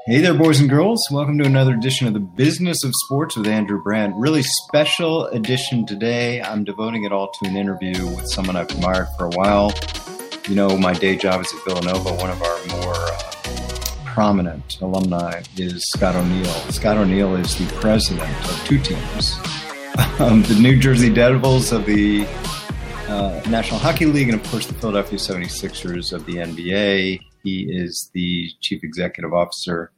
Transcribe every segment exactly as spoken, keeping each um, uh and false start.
Hey there, boys and girls. Welcome to another edition of the Business of Sports with Andrew Brandt. Really special edition today. I'm devoting it all to an interview with someone I've admired for a while. You know, my day job is at Villanova. One of our more uh, prominent alumni is Scott O'Neil. Scott O'Neil is the president of two teams, um, the New Jersey Devils of the uh, National Hockey League, and of course the Philadelphia seventy-sixers of the N B A. He is the chief executive officer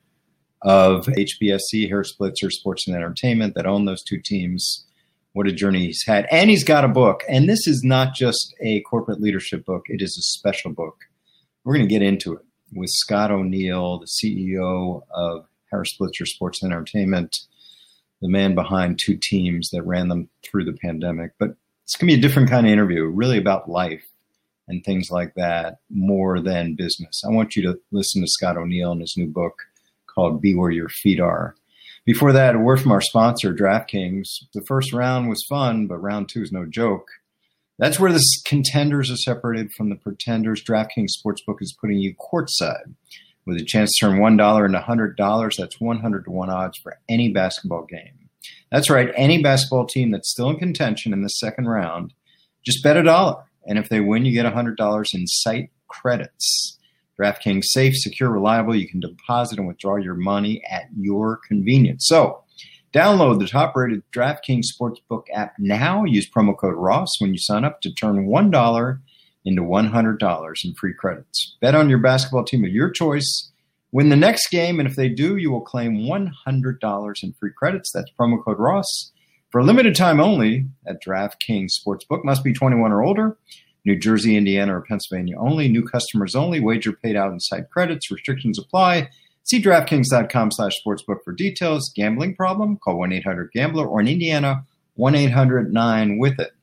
of H B S C, Harris Blitzer Sports and Entertainment, that own those two teams. What a journey he's had. And he's got a book. And this is not just a corporate leadership book. It is a special book. We're going to get into it with Scott O'Neil, the C E O of Harris Blitzer Sports and Entertainment, the man behind two teams that ran them through the pandemic. But it's going to be a different kind of interview, really about life and things like that, more than business. I want you to listen to Scott O'Neil and his new book called Be Where Your Feet Are. Before that, a word from our sponsor, DraftKings. The first round was fun, but round two is no joke. That's where the contenders are separated from the pretenders. DraftKings Sportsbook is putting you courtside with a chance to earn one dollar and one hundred dollars. That's one hundred to one odds for any basketball game. That's right, any basketball team that's still in contention in the second round, just bet a dollar. And if they win, you get one hundred dollars in site credits. DraftKings, safe, secure, reliable. You can deposit and withdraw your money at your convenience. So download the top-rated DraftKings Sportsbook app now. Use promo code Ross when you sign up to turn one dollar into one hundred dollars in free credits. Bet on your basketball team of your choice. Win the next game, and if they do, you will claim one hundred dollars in free credits. That's promo code Ross. For a limited time only at DraftKings Sportsbook. Must be twenty-one or older. New Jersey, Indiana, or Pennsylvania only. New customers only. Wager paid out in site credits. Restrictions apply. See DraftKings.com slash sportsbook for details. Gambling problem? Call one eight hundred gambler or in Indiana, one eight hundred nine with it.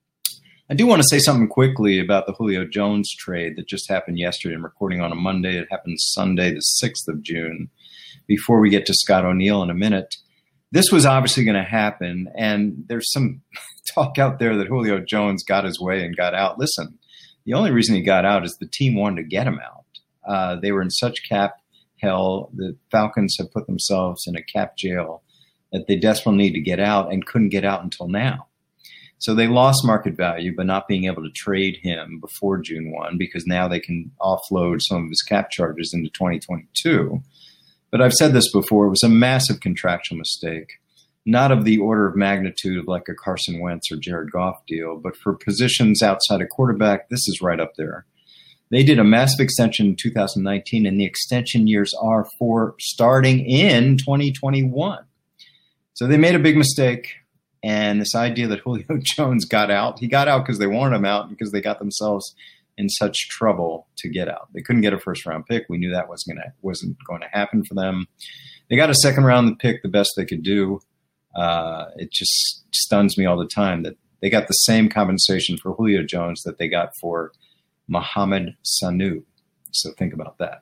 I do want to say something quickly about the Julio Jones trade that just happened yesterday. I'm recording on a Monday. It happened Sunday, the sixth of June. Before we get to Scott O'Neil in a minute, this was obviously going to happen, and there's some talk out there that Julio Jones got his way and got out. Listen, the only reason he got out is the team wanted to get him out. Uh, they were in such cap hell. The Falcons have put themselves in a cap jail that they desperately need to get out and couldn't get out until now. So they lost market value by not being able to trade him before June first because now they can offload some of his cap charges into twenty twenty-two. But I've said this before, it was a massive contractual mistake, not of the order of magnitude of like a Carson Wentz or Jared Goff deal, but for positions outside of quarterback, this is right up there. They did a massive extension in two thousand nineteen, and the extension years are for starting in twenty twenty-one. So they made a big mistake, and this idea that Julio Jones got out, he got out because they wanted him out because they got themselves in such trouble to get out. They couldn't get a first-round pick. We knew that wasn't going to wasn't going to happen for them. They got a second-round pick, the best they could do. Uh, it just stuns me all the time that they got the same compensation for Julio Jones that they got for Mohamed Sanu. So think about that.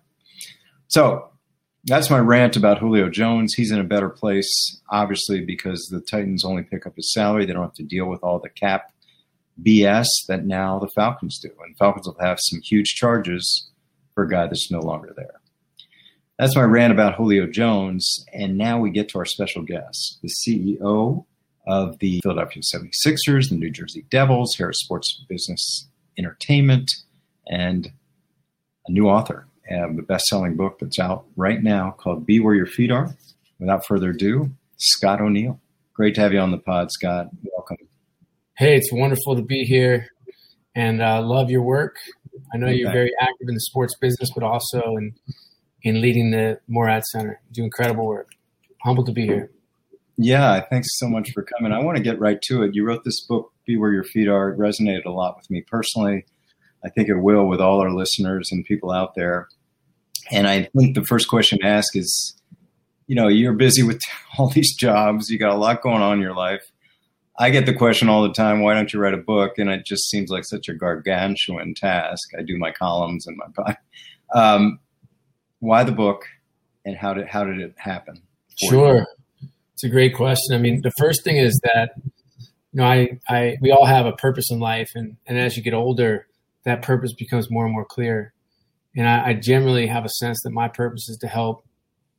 So that's my rant about Julio Jones. He's in a better place, obviously, because the Titans only pick up his salary. They don't have to deal with all the cap B S that now the Falcons do. And Falcons will have some huge charges for a guy that's no longer there. That's my rant about Julio Jones. And now we get to our special guest, the C E O of the Philadelphia seventy-sixers, the New Jersey Devils, Harris Sports Business Entertainment, and a new author of the best-selling book that's out right now called Be Where Your Feet Are. Without further ado, Scott O'Neil. Great to have you on the pod, Scott. Welcome. Hey, it's wonderful to be here, and I uh, love your work. I know okay. You're very active in the sports business, but also in in leading the Morad Center. You do incredible work. Humbled to be here. Yeah, thanks so much for coming. I want to get right to it. You wrote this book, Be Where Your Feet Are. It resonated a lot with me personally. I think it will with all our listeners and people out there. And I think the first question to ask is, you know, you're busy with all these jobs. You got a lot going on in your life. I get the question all the time, why don't you write a book? And it just seems like such a gargantuan task. I do my columns and my um, why the book, and how did how did it happen? Sure. You? It's a great question. I mean, the first thing is that, you know, I, I we all have a purpose in life, and, and as you get older, that purpose becomes more and more clear. And I, I generally have a sense that my purpose is to help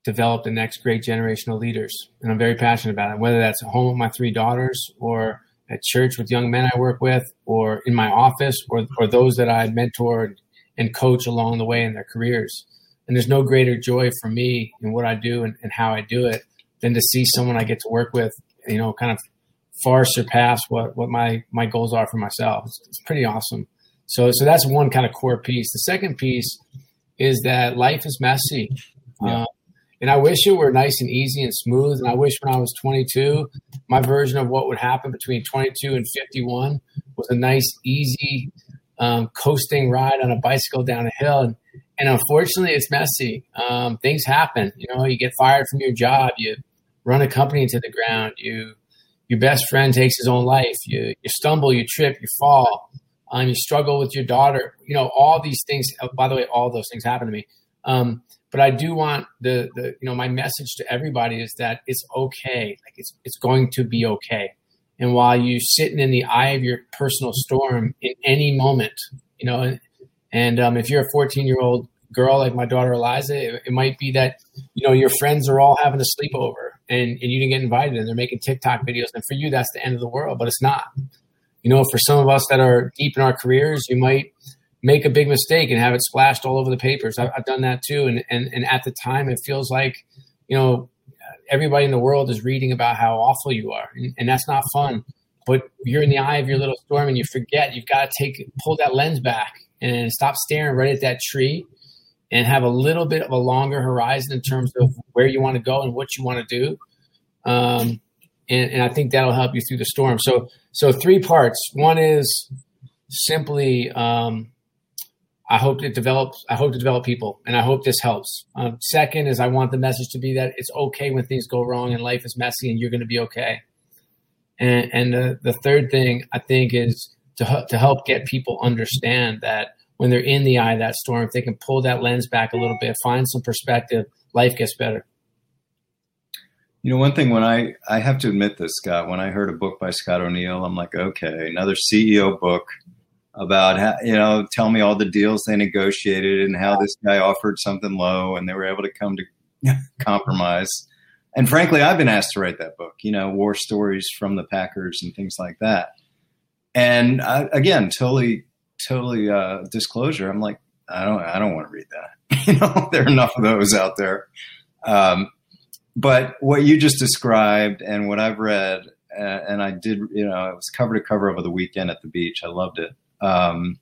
develop the next great generation of leaders. And I'm very passionate about it, whether that's at home with my three daughters or at church with young men I work with, or in my office, or, or those that I mentor and coach along the way in their careers. And there's no greater joy for me in what I do and, and how I do it than to see someone I get to work with, you know, kind of far surpass what, what my, my goals are for myself. It's, it's pretty awesome. So, so that's one kind of core piece. The second piece is that life is messy. Yeah. Uh, and I wish it were nice and easy and smooth. And I wish when I was twenty-two, my version of what would happen between twenty-two and fifty-one was a nice, easy, um, coasting ride on a bicycle down a hill. And, and unfortunately, it's messy. Um, things happen. You know, you get fired from your job. You run a company into the ground. You, your best friend takes his own life. You, you stumble, you trip, you fall. Um, you struggle with your daughter. You know, all these things. Oh, by the way, all those things happen to me. Um, but I do want the, the, you know, my message to everybody is that it's okay. Like it's, it's going to be okay. And while you're sitting in the eye of your personal storm in any moment, you know, and, and um, if you're a fourteen year old girl like my daughter Eliza, it, it might be that, you know, your friends are all having a sleepover and, and you didn't get invited and they're making TikTok videos. And for you, that's the end of the world, but it's not. You know, for some of us that are deep in our careers, you might make a big mistake and have it splashed all over the papers. I've, I've done that too. And, and, and at the time, it feels like, you know, everybody in the world is reading about how awful you are. And, and that's not fun. But you're in the eye of your little storm and you forget. You've got to take pull that lens back and stop staring right at that tree and have a little bit of a longer horizon in terms of where you want to go and what you want to do. Um, and, and I think that'll help you through the storm. So, so three parts. One is simply, um, I hope it develops. I hope to develop people, and I hope this helps. Um, second is I want the message to be that it's okay when things go wrong and life is messy, and you're going to be okay. And, and the, the third thing I think is to to help get people understand that when they're in the eye of that storm, if they can pull that lens back a little bit, find some perspective, life gets better. You know, one thing when I, I have to admit this, Scott, when I heard a book by Scott O'Neill, I'm like, okay, another C E O book about how, you know, tell me all the deals they negotiated and how this guy offered something low and they were able to come to compromise. And frankly, I've been asked to write that book, you know, war stories from the Packers and things like that. And I, again, totally, totally uh, disclosure. I'm like, I don't, I don't want to read that. You know, there are enough of those out there. Um, but what you just described and what I've read, uh, and I did, you know, I was cover to cover over the weekend at the beach. I loved it. Um,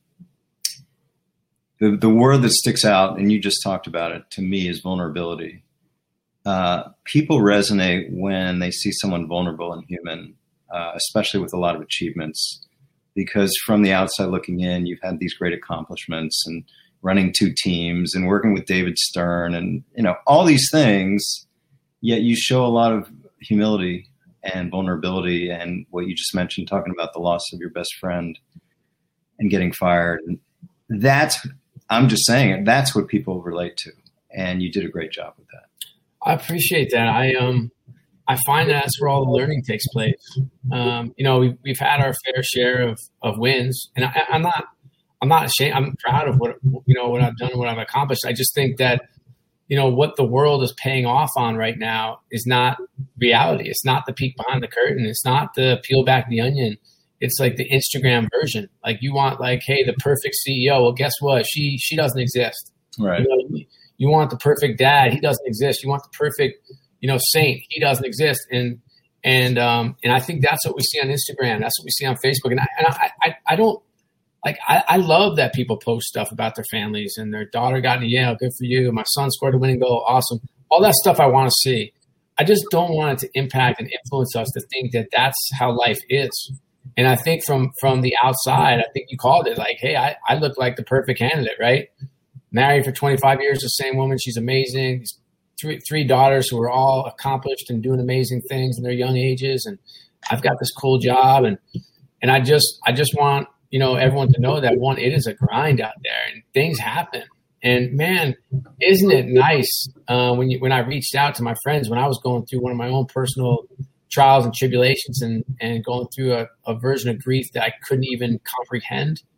the, the word that sticks out, and you just talked about it, to me is vulnerability. Uh, people resonate when they see someone vulnerable and human, uh, especially with a lot of achievements, because from the outside looking in, you've had these great accomplishments and running two teams and working with David Stern and, you know, all these things, yet you show a lot of humility and vulnerability and what you just mentioned, talking about the loss of your best friend and getting fired. And that's, I'm just saying it, that's what people relate to. And you did a great job with that. I appreciate that. I, um, I find that's where all the learning takes place. Um, you know, we've, we've had our fair share of, of wins, and I, I'm not, I'm not ashamed. I'm proud of what, you know, what I've done and what I've accomplished. I just think that, you know, what the world is paying off on right now is not reality. It's not the peek behind the curtain. It's not the peel back the onion. It's like the Instagram version. Like you want like, hey, the perfect C E O. Well, guess what? She she doesn't exist. Right. You know, you want the perfect dad. He doesn't exist. You want the perfect, you know, saint. He doesn't exist. And and um and I think that's what we see on Instagram. That's what we see on Facebook. And I and I I, I don't like I, I love that people post stuff about their families and their daughter got into Yale. Good for you. My son scored a winning goal. Awesome. All that stuff I want to see. I just don't want it to impact and influence us to think that that's how life is. And I think from, from the outside, I think you called it like, hey, I, I look like the perfect candidate, right? Married for twenty-five years, the same woman. She's amazing. Three, three daughters who are all accomplished and doing amazing things in their young ages. And I've got this cool job. And, and I just, I just want, you know, everyone to know that one, it is a grind out there and things happen. And man, isn't it nice uh, when you, when I reached out to my friends, when I was going through one of my own personal trials and tribulations and, and going through a, a version of grief that I couldn't even comprehend.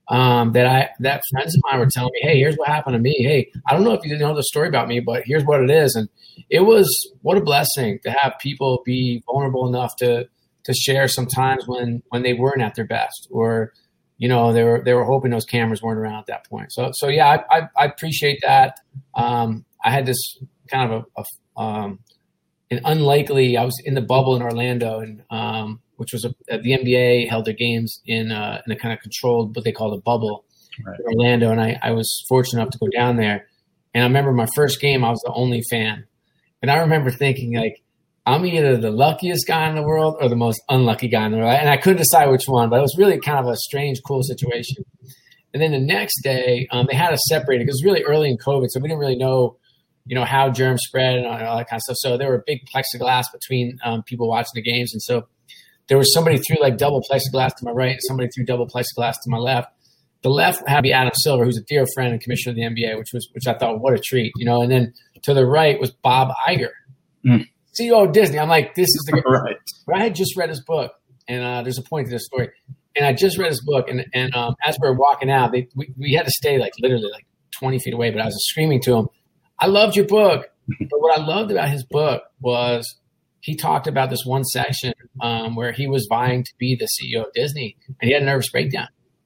um, that I that friends of mine were telling me, hey, here's what happened to me. Hey, I don't know if you know the story about me, but here's what it is. And it was what a blessing to have people be vulnerable enough to to share sometimes when when they weren't at their best, or you know they were they were hoping those cameras weren't around at that point. So so yeah, I I, I appreciate that. Um, I had this kind of a, a um, an unlikely. I was in the bubble in Orlando, and um, which was a, the N B A held their games in uh, in a kind of controlled, what they call the bubble, right, in Orlando, and I, I was fortunate enough to go down there. And I remember my first game, I was the only fan, and I remember thinking like, I'm either the luckiest guy in the world or the most unlucky guy in the world, and I couldn't decide which one. But it was really kind of a strange, cool situation. And then the next day, um, they had us separated because it was really early in COVID, so we didn't really know, you know, how germs spread and all, all that kind of stuff. So there were big plexiglass between um, people watching the games. And so there was somebody threw like double plexiglass to my right, and somebody threw double plexiglass to my left. The left had to be Adam Silver, who's a dear friend and commissioner of the N B A, which was which I thought, what a treat, you know. And then to the right was Bob Iger, mm. C E O of Disney. I'm like, this is the right. But I had just read his book, and uh, there's a point to this story. And I just read his book, and and um, as we were walking out, they, we we had to stay like literally like twenty feet away. But I was screaming to him, I loved your book. But what I loved about his book was he talked about this one section um, where he was vying to be the C E O of Disney, and he had a nervous breakdown.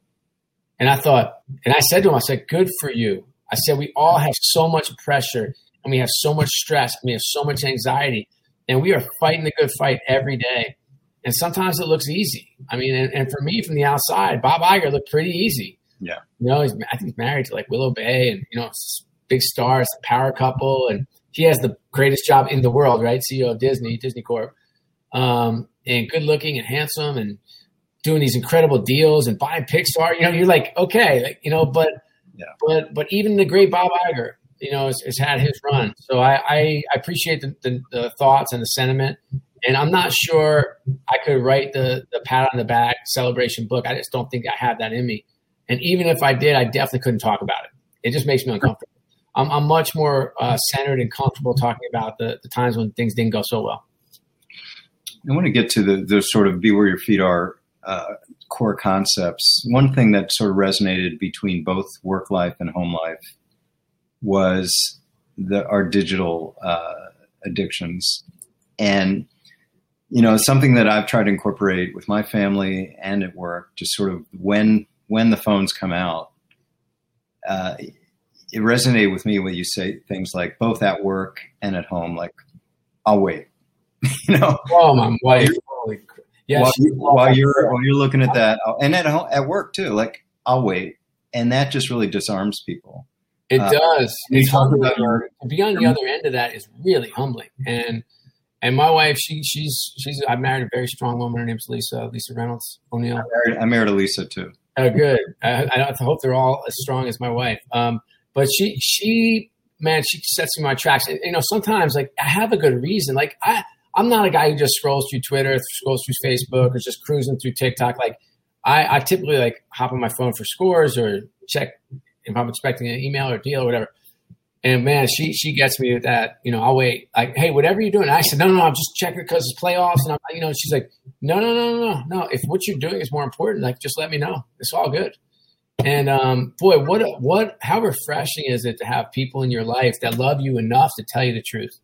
And I thought, and I said to him, I said, good for you. I said, we all have so much pressure, and we have so much stress, and we have so much anxiety, and we are fighting the good fight every day. And sometimes it looks easy. I mean, and, and for me from the outside, Bob Iger looked pretty easy. Yeah. You know, he's, I think he's married to like Willow Bay, and, you know, it's big star, it's a power couple, and he has the greatest job in the world, right? C E O of Disney, Disney Corp. Um, and good looking and handsome and doing these incredible deals and buying Pixar. You know, you're like, okay, like, you know, but, yeah. but, but even the great Bob Iger, you know, has, has had his run. So I, I, I appreciate the, the, the thoughts and the sentiment. And I'm not sure I could write the, the pat on the back celebration book. I just don't think I have that in me. And even if I did, I definitely couldn't talk about it. It just makes me uncomfortable. I'm, I'm much more uh, centered and comfortable talking about the, the times when things didn't go so well. I want to get to the, the sort of be where your feet are uh, core concepts. One thing that sort of resonated between both work life and home life was the, our digital uh, addictions. And, you know, something that I've tried to incorporate with my family and at work, just sort of when when the phones come out, uh, it resonated with me when you say things like both at work and at home, like, I'll wait. You know, oh my wife, holy yeah, while, you, while you're while you're looking at that, and at home, at work too, like, I'll wait, and that just really disarms people. It uh, does. It's humbling. Your, to be on the other end of that is really humbling. And and my wife, she she's she's I married a very strong woman. Her name's Lisa Lisa Reynolds O'Neill. I married, I married a Lisa too. Oh, good. I, I hope they're all as strong as my wife. Um, but she she man, she sets me my tracks. And, you know, sometimes like I have a good reason. Like I. I'm not a guy who just scrolls through Twitter, scrolls through Facebook, or just cruising through TikTok. Like I, I typically like hop on my phone for scores or check if I'm expecting an email or deal or whatever. And man, she she gets me with that. You know, I'll wait. Like, hey, whatever you're doing. And I said, no, no, no, I'm just checking because it's playoffs. And I'm, you know, she's like, no, no, no, no, no, no. If what you're doing is more important, like just let me know. It's all good. And um, boy, what what how refreshing is it to have people in your life that love you enough to tell you the truth.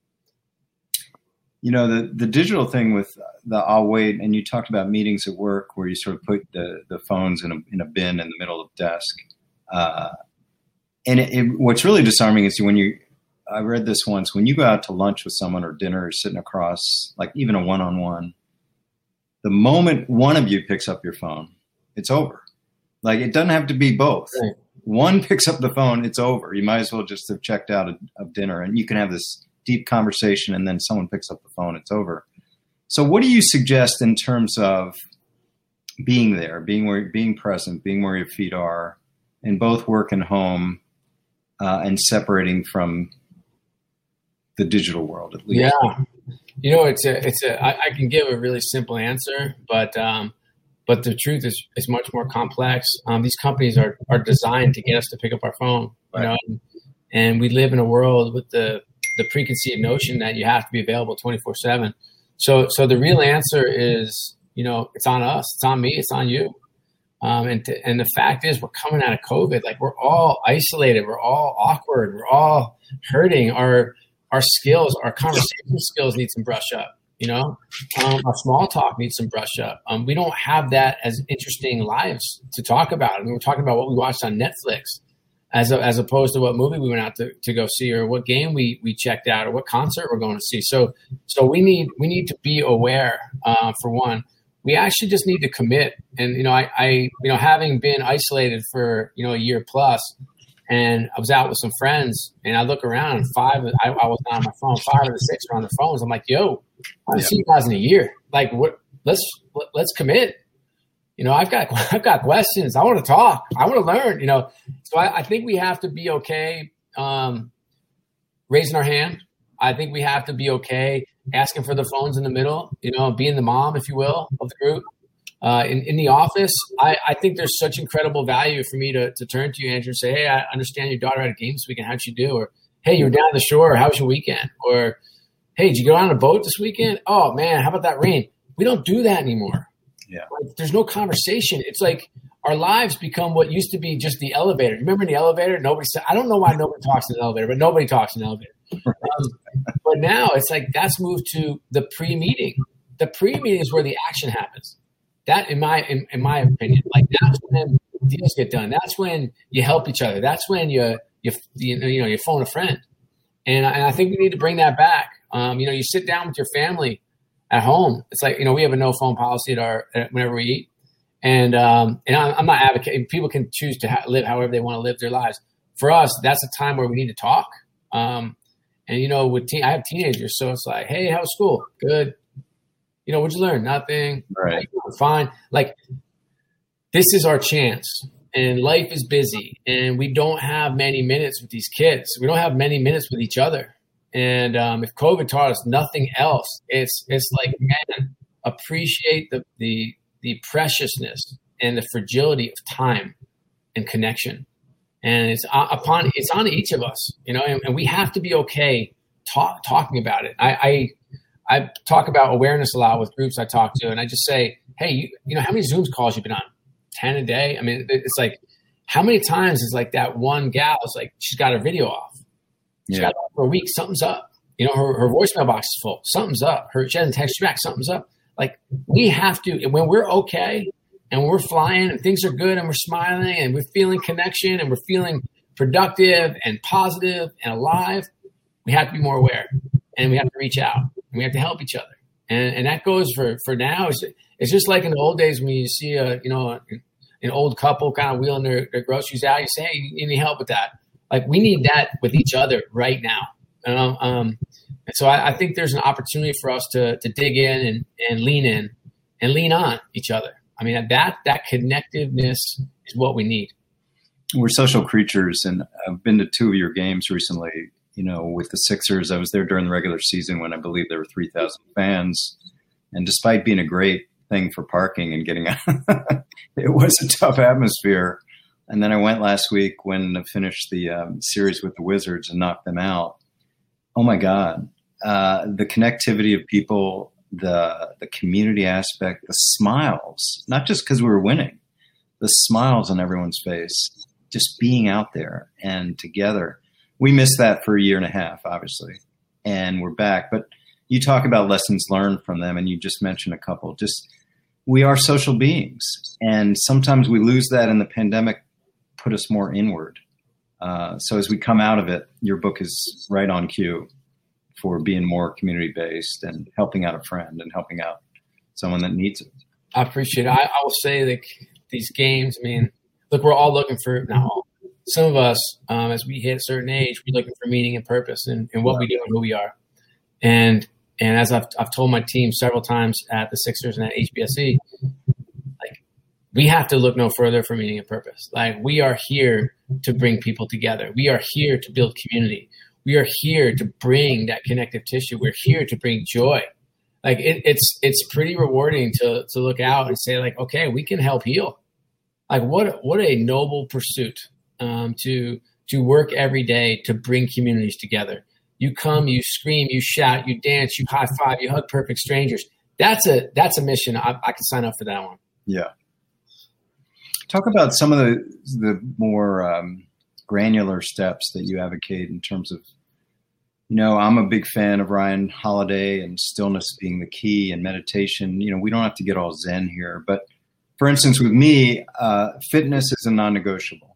You know, the, the digital thing with the I'll wait, and you talked about meetings at work where you sort of put the, the phones in a, in a bin in the middle of the desk. Uh, and it, it, what's really disarming is when you, I read this once, when you go out to lunch with someone or dinner or sitting across, like even a one-on-one, the moment one of you picks up your phone, it's over. Like it doesn't have to be both. Right. One picks up the phone, it's over. You might as well just have checked out of, of dinner, and you can have this deep conversation, and then someone picks up the phone, it's over. So what do you suggest in terms of being there, being where, being present, being where your feet are in both work and home, uh, and separating from the digital world at least? Yeah. You know, it's a, it's a, I, I can give a really simple answer, but, um, but the truth is, is much more complex. Um, these companies are, are designed to get us to pick up our phone, you know, and, and we live in a world with the, the preconceived notion that you have to be available twenty-four seven. So, so the real answer is, you know, it's on us, it's on me, it's on you. Um, and, to, and the fact is we're coming out of COVID, like we're all isolated. We're all awkward. We're all hurting. Our, our skills, our conversation skills need some brush up. You know, um, our small talk needs some brush up. Um, we don't have that as interesting lives to talk about. I mean, we're talking about what we watched on Netflix as a, as opposed to what movie we went out to, to go see, or what game we, we checked out, or what concert we're going to see. So, so we need, we need to be aware, uh, for one. We actually just need to commit. And, you know, I, I, you know, having been isolated for, you know, a year plus, and I was out with some friends, and I look around, and five, I, I was not on my phone, five of the six were on their phones. I'm like, yo, I haven't seen you guys in a year. Like, what? Let's let's commit. You know, I've got I've got questions. I want to talk. I want to learn. You know, so I, I think we have to be okay um, raising our hand. I think we have to be okay asking for the phones in the middle. You know, being the mom, if you will, of the group. Uh, in, in the office, I, I think there's such incredible value for me to, to turn to you, Andrew, and say, hey, I understand your daughter had a game this weekend. How'd you do? Or, hey, you were down the shore. How was your weekend? Or, hey, did you go on a boat this weekend? Oh, man, how about that rain? We don't do that anymore. Yeah. Like, there's no conversation. It's like our lives become what used to be just the elevator. Remember in the elevator? Nobody said, I don't know why nobody talks in the elevator, but nobody talks in the elevator. Um, but now it's like that's moved to the pre-meeting. The pre-meeting is where the action happens. That, in my in, in my opinion, like that's when deals get done. That's when you help each other. That's when you you you know you, know, you phone a friend, and I, and I think we need to bring that back. Um, you know, you sit down with your family at home. It's like, you know, we have a no phone policy at our at whenever we eat, and um, and I'm, I'm not advocating. People can choose to ha- live however they want to live their lives. For us, that's a time where we need to talk. Um, and you know, with teen, I have teenagers, so it's like, hey, how's school? Good. You know, what'd you learn? Nothing. Right. Fine. Like, this is our chance, and life is busy, and we don't have many minutes with these kids. We don't have many minutes with each other. And um, if COVID taught us nothing else, it's it's like, man, appreciate the the the preciousness and the fragility of time and connection. And it's upon it's on each of us, you know, and, and we have to be okay talk, talking about it. I. I I talk about awareness a lot with groups I talk to, and I just say, hey, you, you know, how many Zooms calls you've been on? ten a day? I mean, it's like, how many times is like that one gal is like, she's got her video off. She's yeah. got it off for a week. Something's up. You know, her, her voicemail box is full. Something's up. Her, she hasn't texted you back. Something's up. Like, we have to, when we're okay and we're flying and things are good and we're smiling and we're feeling connection and we're feeling productive and positive and alive, we have to be more aware, and we have to reach out. We have to help each other. And and that goes for, for now. It's, it's just like in the old days when you see a, you know, an old couple kind of wheeling their, their groceries out. You say, hey, you need help with that. Like, we need that with each other right now. Um, um, and so I, I think there's an opportunity for us to to dig in and, and lean in and lean on each other. I mean, that that connectiveness is what we need. We're social creatures, and I've been to two of your games recently. You know, with the Sixers, I was there during the regular season when I believe there were three thousand fans. And despite being a great thing for parking and getting out, it was a tough atmosphere. And then I went last week when I finished the um, series with the Wizards and knocked them out. Oh, my God. Uh, the connectivity of people, the the community aspect, the smiles, not just because we were winning, the smiles on everyone's face, just being out there and together. We missed that for a year and a half, obviously, and we're back. But you talk about lessons learned from them, and you just mentioned a couple. Just, we are social beings, and sometimes we lose that, and the pandemic put us more inward. Uh, so as we come out of it, your book is right on cue for being more community-based and helping out a friend and helping out someone that needs it. I appreciate it. I, I will say, like, these games, I mean, look, we're all looking for – now. Some of us, um, as we hit a certain age, we're looking for meaning and purpose in, in what yeah. we do and who we are. And and as I've I've told my team several times at the Sixers and at H B S E, like, we have to look no further for meaning and purpose. Like, we are here to bring people together. We are here to build community. We are here to bring that connective tissue. We're here to bring joy. Like, it, it's it's pretty rewarding to to look out and say, like, okay, we can help heal. Like, what what a noble pursuit. Um, to to work every day to bring communities together. You come, you scream, you shout, you dance, you high five, you hug perfect strangers. That's a that's a mission. I, I can sign up for that one. Yeah. Talk about some of the the more um, granular steps that you advocate in terms of, you know, I'm a big fan of Ryan Holiday and stillness being the key and meditation. You know, we don't have to get all Zen here, but for instance, with me, uh, fitness is a non-negotiable.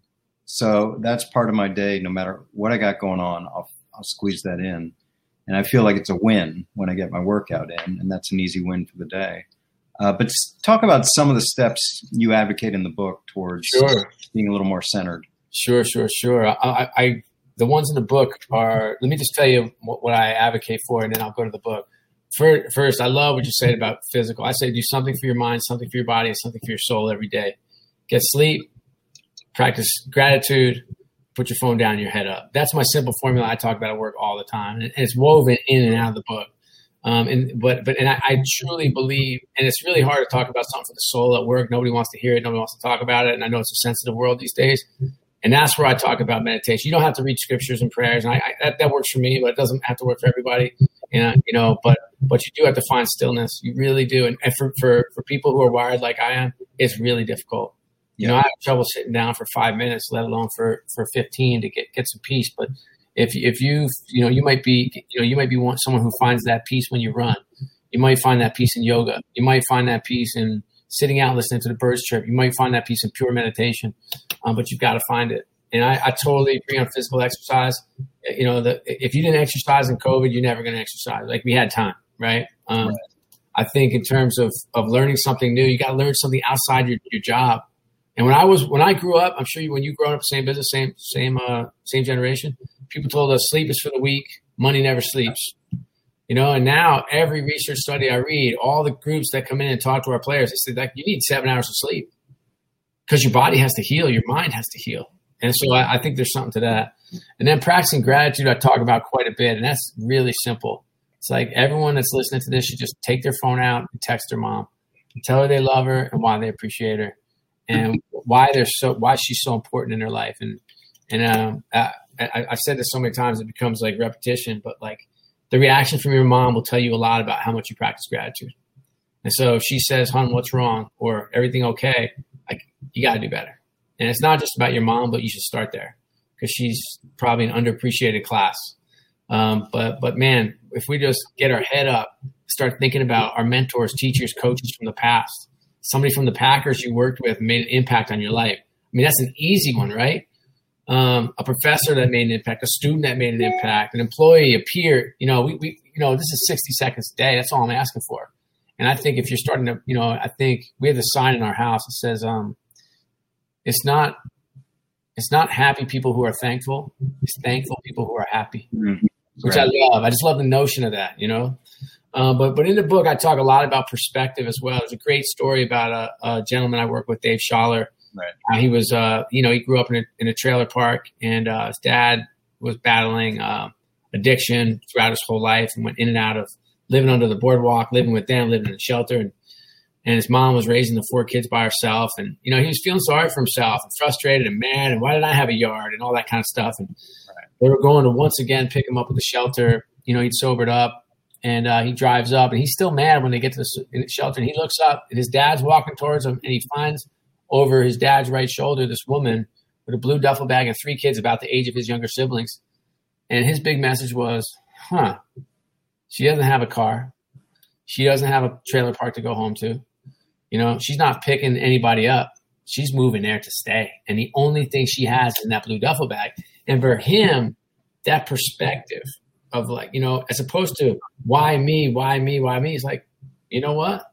So that's part of my day. No matter what I got going on, I'll, I'll squeeze that in. And I feel like it's a win when I get my workout in, and that's an easy win for the day. Uh, but talk about some of the steps you advocate in the book towards sure. being a little more centered. Sure, sure, sure. I, I, I the ones in the book are, let me just tell you what, what I advocate for, and then I'll go to the book. First, I love what you said about physical. I say do something for your mind, something for your body, and something for your soul every day. Get sleep, practice gratitude, put your phone down, your head up. That's my simple formula I talk about at work all the time, and it's woven in and out of the book. Um, and but but and I, I truly believe, and it's really hard to talk about something for the soul at work. Nobody wants to hear it. Nobody wants to talk about it. And I know it's a sensitive world these days. And that's where I talk about meditation. You don't have to read scriptures and prayers. And I, I, that, that works for me, but it doesn't have to work for everybody. And, you know, but, but you do have to find stillness. You really do. And, and for, for, for people who are wired like I am, it's really difficult. You know, I have trouble sitting down for five minutes, let alone for, for fifteen to get, get some peace. But if, if you, you know, you might be, you know, you might be one, someone who finds that peace when you run. You might find that peace in yoga. You might find that peace in sitting out, listening to the birds chirp. You might find that peace in pure meditation, um, but you've got to find it. And I, I totally agree on physical exercise. You know, the, if you didn't exercise in COVID, you're never going to exercise. Like we had time, right? Um, right. I think in terms of, of learning something new, you got to learn something outside your, your job. And when I was, when I grew up, I'm sure you, when you growing up, same business, same, same, uh, same generation, people told us sleep is for the weak, money never sleeps. You know, and now every research study I read, all the groups that come in and talk to our players, they say like, you need seven hours of sleep because your body has to heal. Your mind has to heal. And so I, I think there's something to that. And then practicing gratitude, I talk about quite a bit, and that's really simple. It's like everyone that's listening to this should just take their phone out and text their mom and tell her they love her and why they appreciate her and why they're so, why she's so important in their life. And, and, um, I, I, I've said this so many times, it becomes like repetition, but like the reaction from your mom will tell you a lot about how much you practice gratitude. And so if she says, hon, what's wrong? Or everything okay? Like you got to do better. And it's not just about your mom, but you should start there because she's probably an underappreciated class. Um, but, but man, if we just get our head up, start thinking about our mentors, teachers, coaches from the past, somebody from the Packers you worked with made an impact on your life. I mean, that's an easy one, right? Um, a professor that made an impact, a student that made an impact, an employee, a peer, you know, we, we, you know, this is sixty seconds a day. That's all I'm asking for. And I think if you're starting to, you know, I think we have the sign in our house that says, um, it's not, it's not happy people who are thankful. It's thankful people who are happy, mm-hmm. which right. I love. I just love the notion of that, you know? Um, but, but in the book, I talk a lot about perspective as well. There's a great story about a, a gentleman I work with, Dave Schaller. Right. Uh, he was, uh, you know, he grew up in a, in a trailer park, and uh, his dad was battling uh, addiction throughout his whole life and went in and out of living under the boardwalk, living with them, living in a shelter. And, and his mom was raising the four kids by herself. And, you know, he was feeling sorry for himself and frustrated and mad. And why did I have a yard and all that kind of stuff? And right. they were going to once again pick him up at the shelter. You know, he'd sobered up, and uh, he drives up, and he's still mad when they get to the shelter. And he looks up, and his dad's walking towards him, and he finds over his dad's right shoulder this woman with a blue duffel bag and three kids about the age of his younger siblings. And his big message was, huh, she doesn't have a car. She doesn't have a trailer park to go home to. You know, she's not picking anybody up. She's moving there to stay. And the only thing she has is in that blue duffel bag. And for him, that perspective of like, you know, as opposed to why me, why me, why me, it's like, you know what?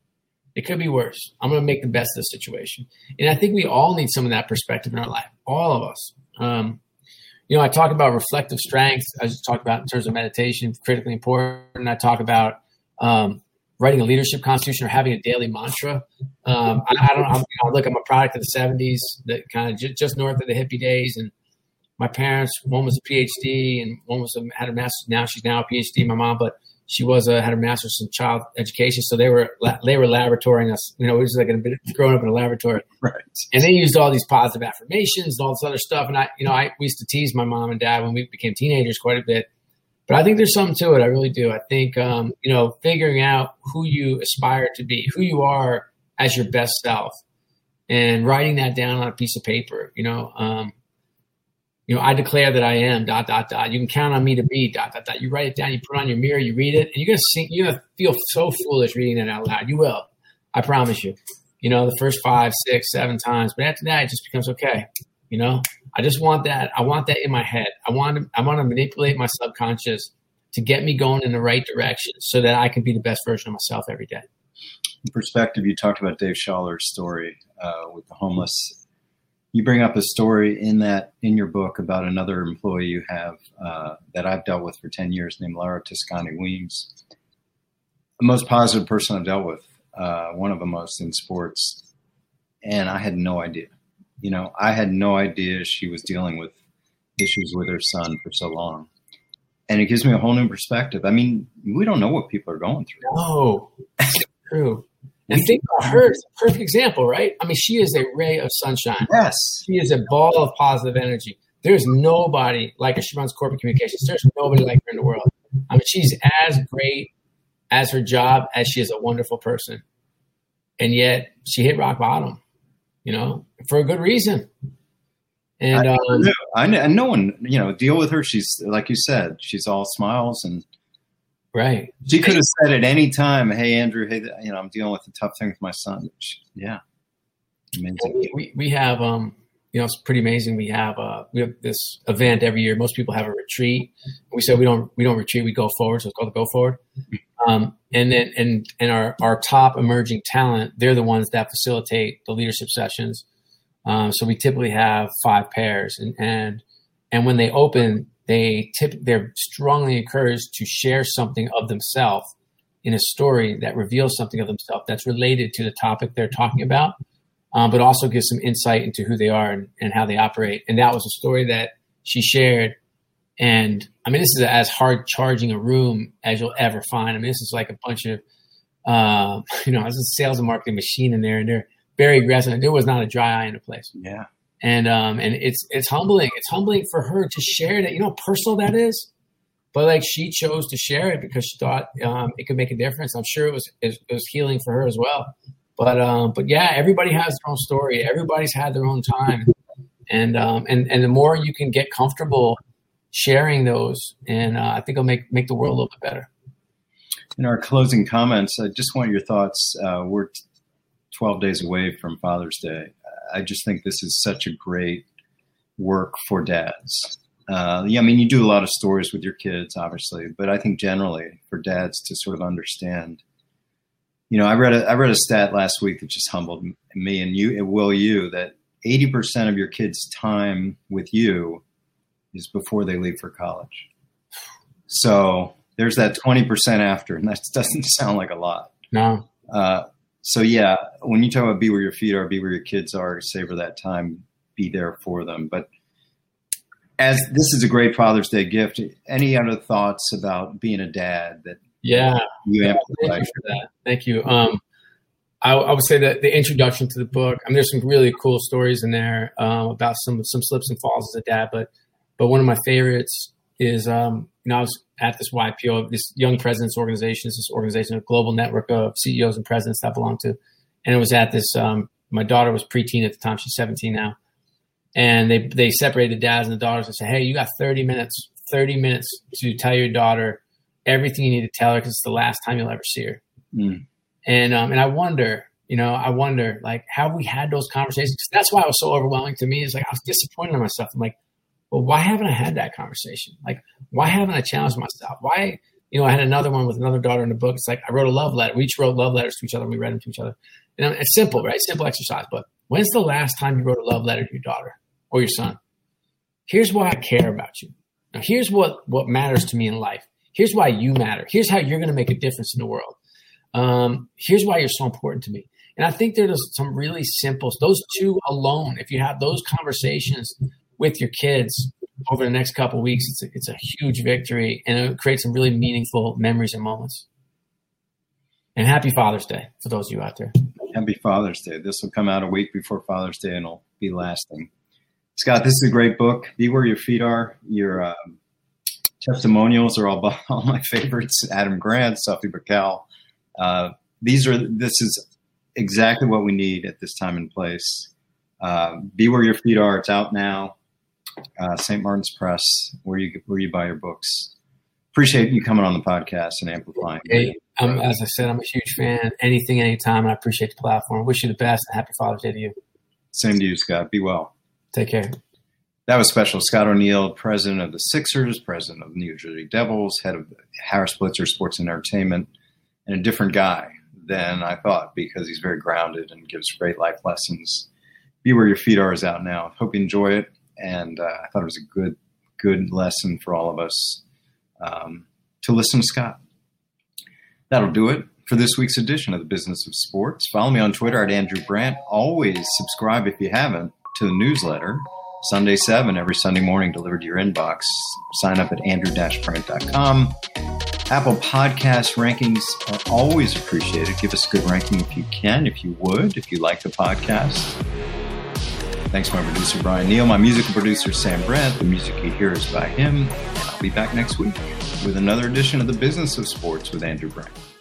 It could be worse. I'm going to make the best of the situation. And I think we all need some of that perspective in our life, all of us. Um, you know, I talk about reflective strength. I just talked about in terms of meditation, critically important. I talk about um, writing a leadership constitution or having a daily mantra. Um, I, I don't. I'm, you know, look, I'm a product of the seventies, that kind of j- just north of the hippie days, and my parents, one was a P H D and one was a, had a master's. Now she's now a P H D. My mom, but she was a, had a master's in child education, so they were they were laboratorying us. You know, it was like a bit growing up in a laboratory, right? And they used all these positive affirmations and all this other stuff. And I, you know, I we used to tease my mom and dad when we became teenagers quite a bit. But I think there's something to it. I really do. I think um, you know, figuring out who you aspire to be, who you are as your best self, and writing that down on a piece of paper, you know, um, you know, I declare that I am dot, dot, dot. You can count on me to be dot, dot, dot. You write it down, you put it on your mirror, you read it, and you're going to sing, you're going to feel so foolish reading that out loud. You will. I promise you, you know, the first five, six, seven times, but after that, it just becomes okay. You know, I just want that. I want that in my head. I want to, I want to manipulate my subconscious to get me going in the right direction so that I can be the best version of myself every day. In perspective, you talked about Dave Scholler's story uh, with the homeless. You bring up a story in that in your book about another employee you have uh, that I've dealt with for ten years named Lara Toscani Weems. The most positive person I've dealt with, uh, one of the most in sports. And I had no idea. You know, I had no idea she was dealing with issues with her son for so long. And it gives me a whole new perspective. I mean, we don't know what people are going through. No, that's true. And think about her as a perfect example, right? I mean, she is a ray of sunshine. Yes. She is a ball of positive energy. There's nobody like her. She runs corporate communications. There's nobody like her in the world. I mean, she's as great as her job as she is a wonderful person. And yet she hit rock bottom, you know, for a good reason. And I, um, knew. I know, and no one, you know, deal with her. She's, like you said, she's all smiles and right. She could have said at any time, "Hey, Andrew, hey, you know, I'm dealing with a tough thing with my son." She, yeah, amazing. We we have, um, you know, it's pretty amazing. We have uh, we have this event every year. Most people have a retreat. We said we don't we don't retreat. We go forward. So it's called the Go Forward. Um, and then and and our our top emerging talent, they're the ones that facilitate the leadership sessions. Um, so we typically have five pairs, and and and when they open. They tip, they're strongly encouraged to share something of themselves in a story that reveals something of themselves that's related to the topic they're talking about, um, but also gives some insight into who they are and, and how they operate. And that was a story that she shared. And I mean, this is as hard charging a room as you'll ever find. I mean, this is like a bunch of, uh, you know, it's a sales and marketing machine in there, and they're very aggressive. There was not a dry eye in the place. Yeah. And um and it's it's humbling. It's humbling for her to share that. You know how personal that is? But like she chose to share it because she thought um it could make a difference. I'm sure it was it was healing for her as well. But um but yeah, everybody has their own story. Everybody's had their own time. And um and, and the more you can get comfortable sharing those, and uh, I think it'll make make the world a little bit better. In our closing comments, I just want your thoughts. Uh, we're twelve days away from Father's Day. I just think this is such a great work for dads. Uh, yeah, I mean, you do a lot of stories with your kids, obviously, but I think generally for dads to sort of understand. You know, I read a I read a stat last week that just humbled me and you, it will you, that eighty percent of your kids' time with you is before they leave for college. So there's that twenty percent after, and that doesn't sound like a lot. No. Uh, So, yeah, when you talk about be where your feet are, be where your kids are, savor that time, be there for them. But as this is a great Father's Day gift, any other thoughts about being a dad that yeah, you yeah thank you for that. Thank you. Um, I, I would say that the introduction to the book, I mean, there's some really cool stories in there um, about some some slips and falls as a dad. But but one of my favorites is, um, you know, I was at this Y P O, this Young Presidents Organization, this organization, a global network of C E Os and presidents that I belong to. And it was at this, um, my daughter was preteen at the time. She's seventeen now. And they, they separated the dads and the daughters and said, hey, you got thirty minutes, thirty minutes to tell your daughter everything you need to tell her because it's the last time you'll ever see her. Mm. And, um, and I wonder, you know, I wonder, like, have we had those conversations? That's why it was so overwhelming to me. It's like, I was disappointed in myself. I'm like, well, why haven't I had that conversation? Like, why haven't I challenged myself? Why, you know, I had another one with another daughter in the book. It's like, I wrote a love letter. We each wrote love letters to each other and we read them to each other. And it's simple, right? Simple exercise. But when's the last time you wrote a love letter to your daughter or your son? Here's why I care about you. Now, here's what, what matters to me in life. Here's why you matter. Here's how you're going to make a difference in the world. Um, here's why you're so important to me. And I think there's some really simple, those two alone, if you have those conversations with your kids over the next couple of weeks, it's a, it's a huge victory, and it creates some really meaningful memories and moments. And happy Father's Day for those of you out there. Happy Father's Day. This will come out a week before Father's Day, and it'll be lasting. Scott, this is a great book. Be Where Your Feet Are. Your um, testimonials are all, all my favorites. Adam Grant, Sophie Bacal. Uh, these are, this is exactly what we need at this time and place. Uh, Be Where Your Feet Are. It's out now. Uh, Saint Martin's Press, where you where you buy your books. Appreciate you coming on the podcast and amplifying. Hey, um, as I said, I'm a huge fan. Anything, anytime, and I appreciate the platform. Wish you the best and happy Father's Day to you. Same to you, Scott. Be well. Take care. That was special. Scott O'Neill, president of the Sixers, president of the New Jersey Devils, head of Harris Blitzer Sports and Entertainment, and a different guy than I thought because he's very grounded and gives great life lessons. Be Where Your Feet Are is out now. Hope you enjoy it. And uh, I thought it was a good, good lesson for all of us um, to listen to Scott. That'll do it for this week's edition of the Business of Sports. Follow me on Twitter at Andrew Brandt. Always subscribe if you haven't to the newsletter. Sunday seven every Sunday morning delivered to your inbox. Sign up at andrew dash brandt dot com. Apple Podcast rankings are always appreciated. Give us a good ranking if you can, if you would, if you like the podcast. Thanks to my producer, Brian Neal, my musical producer, Sam Brandt. The music you hear is by him. And I'll be back next week with another edition of the Business of Sports with Andrew Brandt.